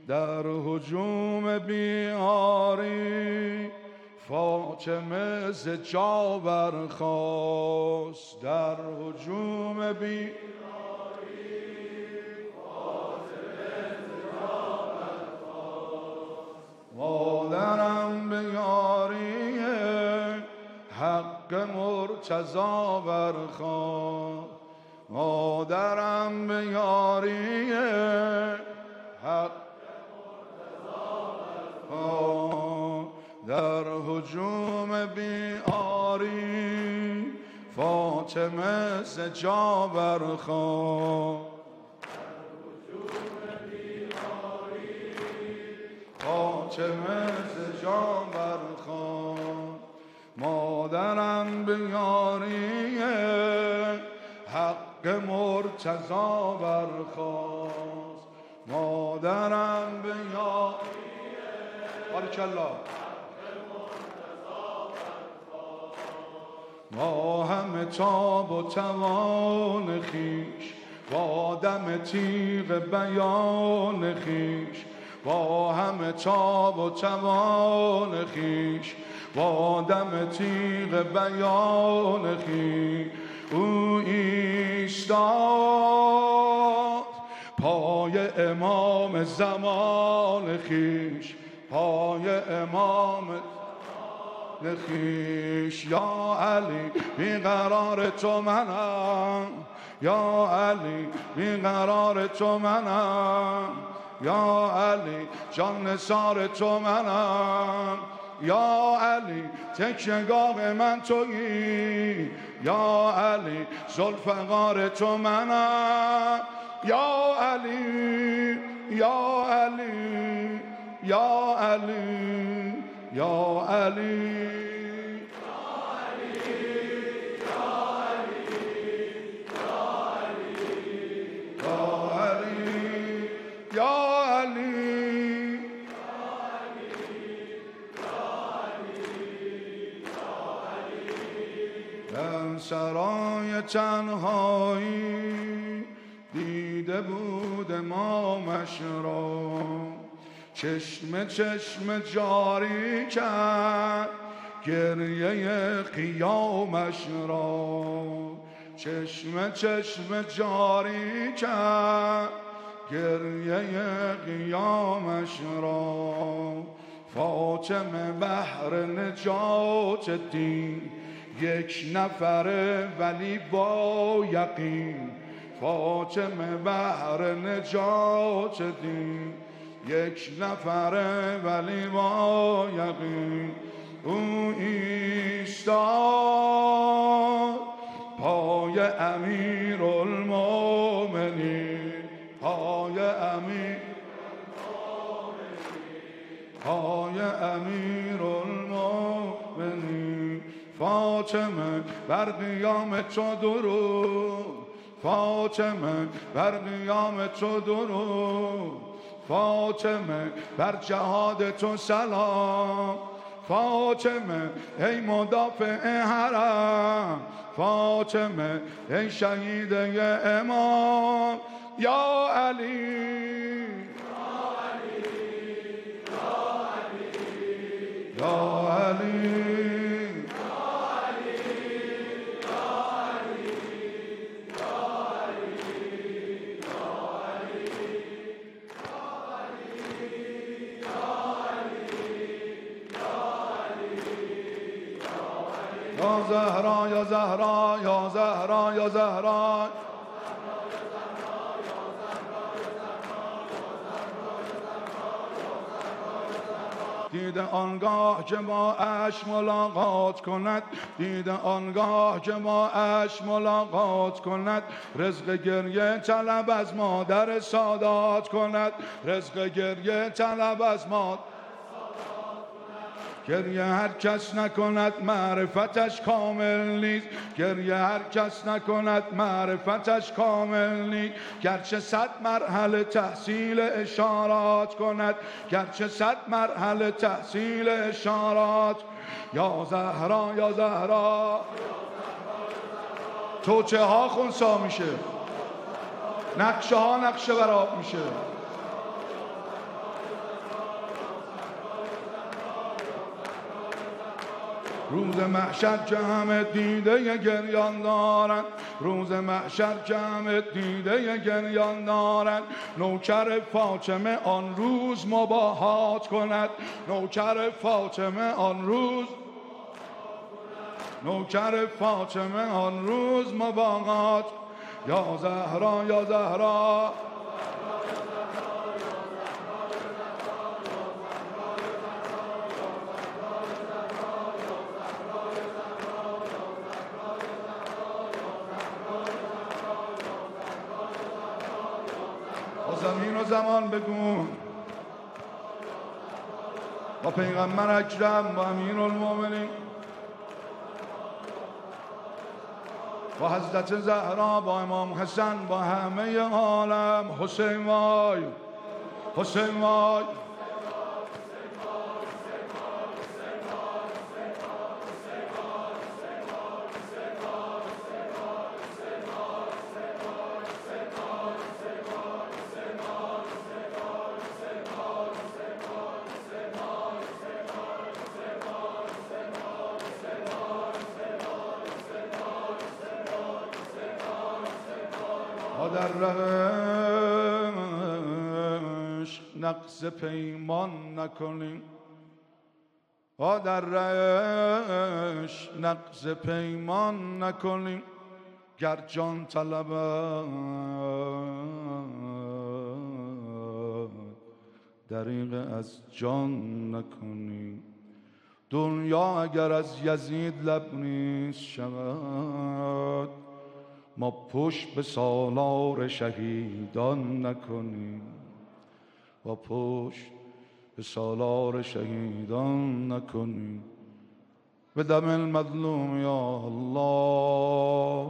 در هجوم بیاری فاطمه ز جا برخاست. در هجوم بیاری فاطمه ز جا برخاست. مادرم به یاری حق مرتضی برخاست. مادرم به یاری حق در هجوم بیاری فاطمه ز جا برخاست. فاطمه ز جا برخاست. مادرم به یاری حق مرتضی برخاست. مادرم به یاری بارکالله ما همه تاب و توان خویش با دم تیغ بیان خویش، با همه تاب و توان خویش با دم تیغ بیان خویش او ایستاد پای امام زمان خویش، پای امام خویش. یا علی بیقرار تو منم، یا علی بیقرار تو منم، یا علی جان نثار تو منم، یا علی تکیه‌گاه من تویی، یا علی ذوالفقار تو منم، یا علی یا علی یا علی یا علی در سرای تنهایی دیده بود امامش را، چشم چشم جاری کرد گریه قیامش را، چشم چشم جاری کرد گریه قیامش را. فاطمه بحر نجات دین یک نفره ولی با یقین، فاطمه بحر نجات دین یک نفره ولی با یقین او ایستاد پای امیرالمومنین، پای پای امیرالمومنین. فاطمه بر قیام تو درود، فاطمه بر قیام تو درود، فاطمه بر جهاد تو سلام، فاطمه ای مدافع حرم، فاطمه ای شهیده امام. یا علی یا علی یا زهرا یا زهرا یا زهرا یا زهرا دیده آنگاه که با اش ملاقات کند، دیده آنگاه که با اش ملاقات کند، رزق گریه طلب از مادر سادات کند، رزق گریه طلب از مادر گریه هر کس نکند معرفتش کامل نیست، گریه هر کس نکند معرفتش کامل نیست. گرچه 100 مرحله تحصیل اشارات کند، گرچه 100 مرحله تحصیل اشارات. یا زهرا یا زهرا توچه ها خونسا میشه، نقشه ها نقشه براب میشه. روز محشر که همه دیده گریان دارن، روز محشر که همه دیده گریان دارن، نوکر فاطمه آن روز مباهات کند، نوکر فاطمه آن روز، نوکر فاطمه آن روز مباهات. یا زهرا یا زهرا زمین و زمان بگو با پیغمبر اکرم، با امیر المومنین، با حضرت زهرا، با امام حسن، با همه عالم. حسین وای، حسین وای، در رهش نقض پیمان نکنیم، در رهش نقض پیمان نکنیم، گر جان طلبد دریغ از جان نکنیم. دنیا اگر از یزید لبریز شود، ما پشت به سالار شهیدان نکنیم، و پشت به سالار شهیدان نکنیم. به دم المظلوم یا الله.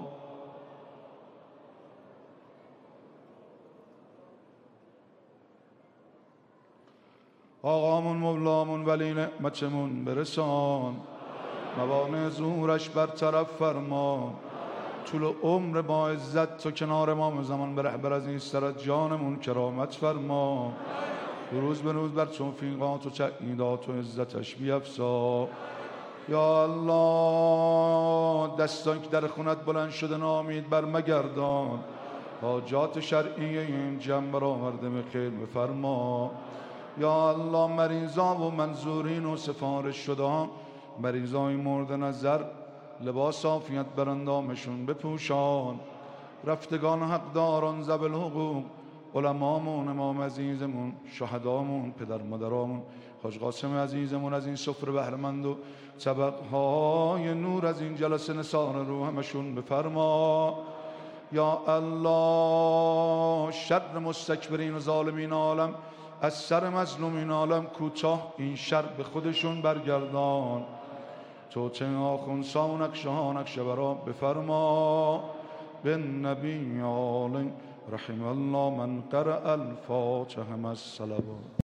آقامون مولامون ولی نعمتمون برسان، موانع زورش برطرف فرما، طول عمر با عزت تو کنار امام زمان به رهبر از این سرت جانمون کرامت فرما، روز به روز بر توفیقات و تأییدات و عزتش بیفزا. یا الله دستان که در خونت بلند شده نامید بر مگردان، حاجات شرعی این جمع برآورده به خیر بفرما. یا الله مریضا و منظورین و سفارش شده، مریضای مورد نظر لباس عافیت بر اندامشون بپوشان. رفتگان حقداران ذوی الحقوق، علمامون، امام عزیزمون، شهدامون، پدر مادرامون، حاج قاسم عزیزمون از این سفره بهره‌مند و طبقهای نور از این جلسه نثار رو همشون بفرما. یا الله شر مستکبرین و ظالمین عالم از سر مظلومین عالم کوتاه این شر به خودشون برگردان. توتن آخونسا و نقشه ها نقشه برا بفرما. بن نبی آل رحم الله من قرأ الفاتحه مع الصلوات.